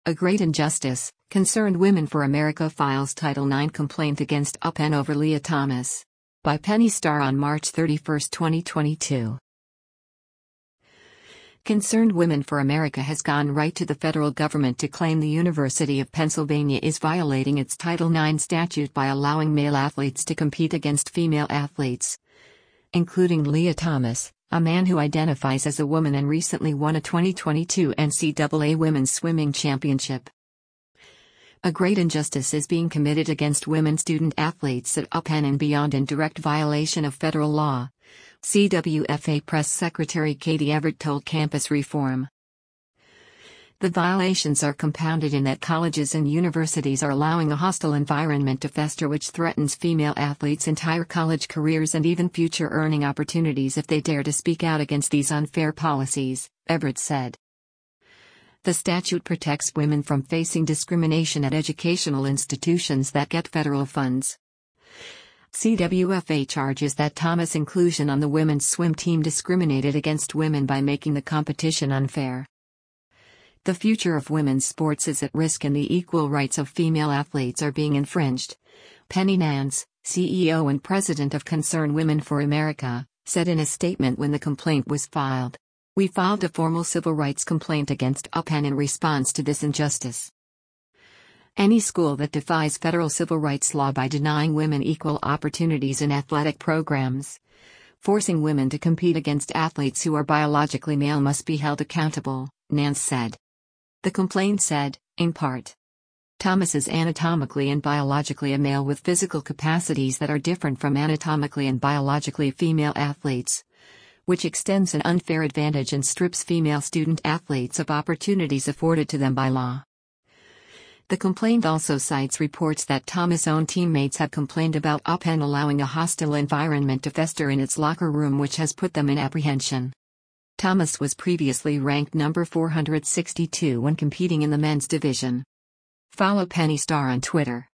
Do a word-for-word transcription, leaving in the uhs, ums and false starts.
A Great Injustice, Concerned Women for America files Title nine complaint against U Penn over Lia Thomas. By Penny Starr on March thirty-first, twenty twenty-two. Concerned Women for America has gone right to the federal government to claim the University of Pennsylvania is violating its Title nine statute by allowing male athletes to compete against female athletes, including Lia Thomas, a man who identifies as a woman and recently won a twenty twenty-two N C double A Women's Swimming Championship. A great injustice is being committed against women student athletes at U Penn and beyond in direct violation of federal law, C W F A Press Secretary Katie Everett told Campus Reform. The violations are compounded in that colleges and universities are allowing a hostile environment to fester which threatens female athletes' entire college careers and even future earning opportunities if they dare to speak out against these unfair policies, Everett said. The statute protects women from facing discrimination at educational institutions that get federal funds. C W F A charges that Thomas' inclusion on the women's swim team discriminated against women by making the competition unfair. The future of women's sports is at risk and the equal rights of female athletes are being infringed, Penny Nance, C E O and president of Concerned Women for America, said in a statement when the complaint was filed. We filed a formal civil rights complaint against U Penn in response to this injustice. Any school that defies federal civil rights law by denying women equal opportunities in athletic programs, forcing women to compete against athletes who are biologically male must be held accountable, Nance said. The complaint said, in part, Thomas is anatomically and biologically a male with physical capacities that are different from anatomically and biologically female athletes, which extends an unfair advantage and strips female student athletes of opportunities afforded to them by law. The complaint also cites reports that Thomas' own teammates have complained about U Penn allowing a hostile environment to fester in its locker room, which has put them in apprehension. Thomas was previously ranked number four hundred sixty-two when competing in the men's division. Follow Penny Starr on Twitter.